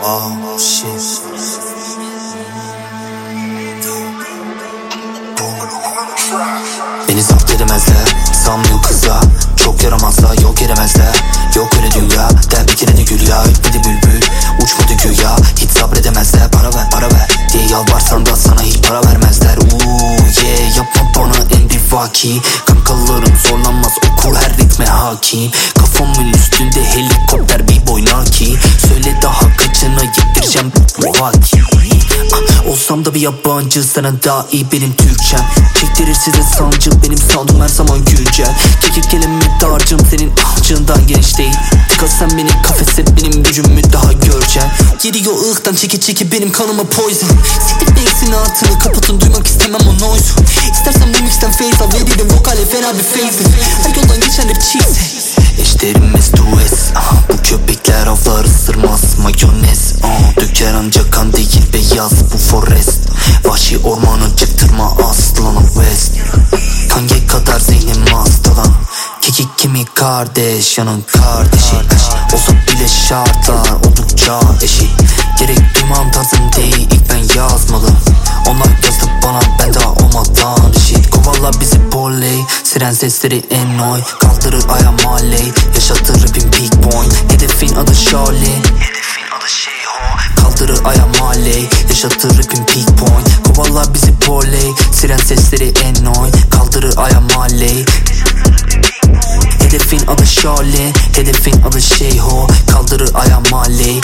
Wow, shit. Beni zapt edemezler, sanmıyor kızlar. Çok yaramazlar, yok edemezler. Yok öyle dünya, der bir kere de gül ya. Ötmedi bülbül, uçmadı güya. Hiç sabredemezler, para ver, para ver diye yalvarsan da sana hiç para vermezler. Yeah, yapma bana emrivaki. Kankalarım zorlanmaz, okur her ritme hakim. Kafamın üstünde helikopter bir boy naki. Söyle daha kaçına yettireceğim Rocky. Olsam da bir yabancı, sana daha iyi benim Türkçem. Çektirir size sancı, benim soundum her zaman güncel. Kekik kelime darcım, senin ahcığından geniş değil. Dikkat sen benim kafese, benim gücümü daha göreceksin. Geliyor ıhtan çeki benim kanıma poison. Siktir bass'in altını kapatın, duymak istemem o noise. İstersen bu mixten feyz al, veririm vokale fena bir feyzi. Her yoldan geçen rap cheese. Eşlerimiz dues, bu köpekler avlar ısırmaz mayonez. Döker ancak kan değil beyaz bu forest. Vahşi ormanı çıktırma aslanım west. Kange kadar zihnim hastalan. Kekik kimi kardeş, yanın kardeşi. Olsa bile şartlar oldukça eşit. Gerek duymam tarzım değil, ilk ben yazmalı. Onlar yazdı bana, ben daha olmadan eşit. Kovala bizi poley, siren sesleri ennoy. Kaldırır aya mahalley, yaşatır rapin peak point. Hedefin adı Charlie, kaldırır aya mahalley, yaşatır rapin peak point. Kovala bizi poley, siren sesleri ennoy. Kaldırır aya mahalley. Hedefin adı Charlie, hedefin adı Şeyho. Kaldırır aya mahalley.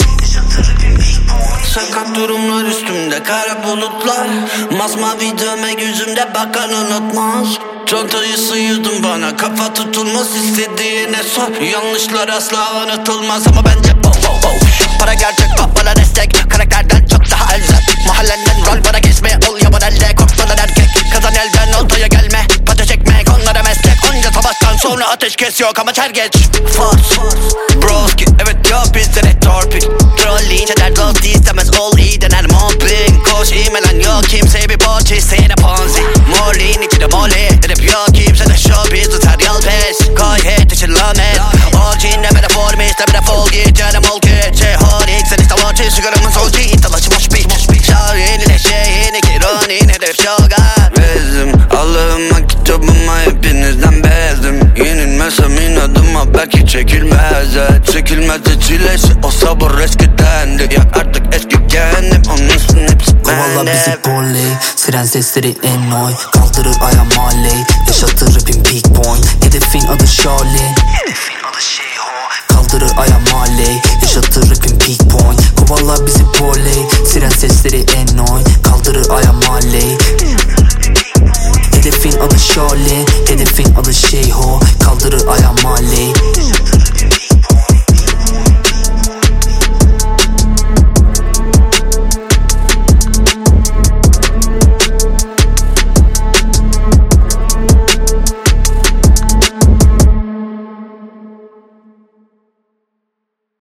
Sakat durumlar üstümde, kara bulutlar. Masmavi dövme yüzümde, bakan unutmaz. Çantayı sıyırdın bana, kafa tutulmaz, istediğine sor. Yanlışlar asla unutulmaz ama bence para gerçek, bana destek. Karakterden çok daha elzem. Mahallenden rol bana kesme, ol yaban elde. Korkmadan erkek, kazan elden oltaya gelme. Pata çekmek onlara meslek. Onca savaştan sonra ateş kes yok ama çer geç. Force, broski, evet yok bizde ne torpil. Trolleyince der dost istemez, ol iyi dener mobbing. Koş imelen yok kimseye bir borç isteyene ponzi. Morliğin içinde molly, edip yok kimse de showbiz. Tutar yol pes, koy hit için lanet. Orijinle metafor mi iste metafol git canım ol ki. Horik sen iste watch it, sigaramın sol ki. Talaşı boş bir şahini de şeyini kironin hedef şoga. Bezim Allah'ıma kitabıma hepinizden bezdim. Yenilmesem inadıma belki çekilmez. Çekilmez de çilesi o sabır eskidendi. Yak artık eski kendim onunsun hepsi bende. Kovala bizi poley, siren sesleri ennoy. Kaldırır aya mahalley, yaşatır rapin peak point. Hedefin adı Charlie, kaldırır aya mahalley, yaşatır rapin peak point. Kovala bizi poley, siren sesleri ennoy. Kaldırır aya mahalley. Hedefin adı Charlie, hedefin adı Şeyho.